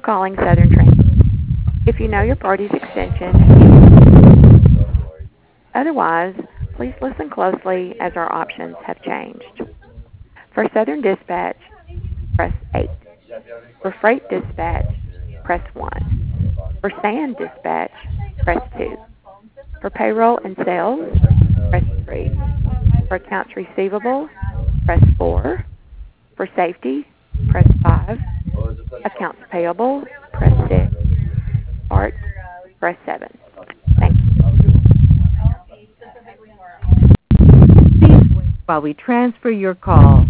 calling Southern Transit. If you know your party's extension, otherwise, please listen closely as our options have changed. For Southern Dispatch, press 8. For Freight Dispatch, press 1. For Sand Dispatch, press 2. For Payroll and Sales, press 3. For Accounts Receivable, press 4. For Safety, press 5. Accounts Payable, press 6. Parts, press 7. Thank you. Please wait while we transfer your call.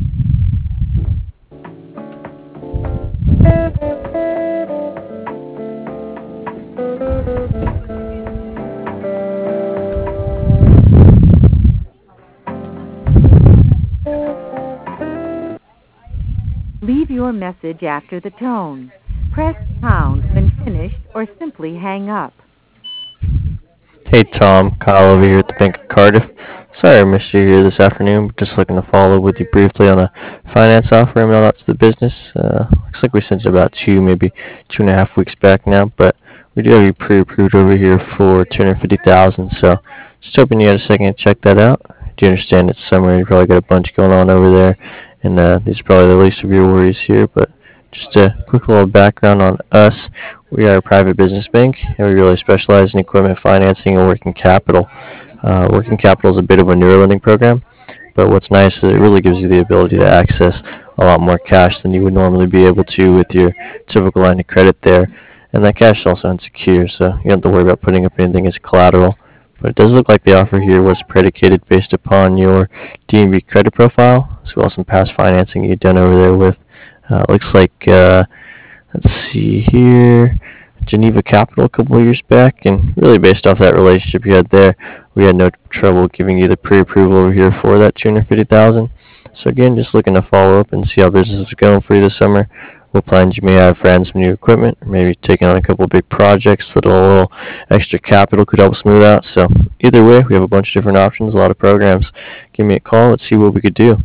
Leave your message after the tone. Press pound when finished or simply hang up. Hey Tom, Kyle over here at the Bank of Cardiff. Sorry I missed you here this afternoon, but just looking to follow with you briefly on a finance offer I'm out to the business. Looks like we sent it about maybe 2.5 weeks back now, but we do have you pre-approved over here for $250,000, so just hoping you had a second to check that out. Do you understand it's summer, you probably got a bunch going on over there, and these are probably the least of your worries here, but just a quick little background on us. We are a private business bank, and we really specialize in equipment financing and working capital. Working capital is a bit of a newer lending program, but what's nice is it really gives you the ability to access a lot more cash than you would normally be able to with your typical line of credit there. And that cash is also unsecured, so you don't have to worry about putting up anything as collateral. But it does look like the offer here was predicated based upon your DNB credit profile, as well as some past financing you've done over there with. Looks like, let's see here, Geneva Capital a couple of years back, and really based off that relationship you had there, we had no trouble giving you the pre-approval over here for that $250,000. So again, just looking to follow up and see how business is going for you this summer. What plans you may have for adding some new equipment, or maybe taking on a couple of big projects that a little extra capital could help smooth out. So either way, we have a bunch of different options, a lot of programs. Give me a call. Let's see what we could do.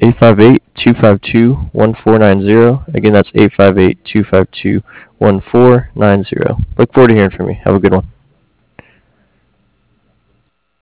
858-252-1490. Again, that's 858-252-1490. Look forward to hearing from you. Have a good one.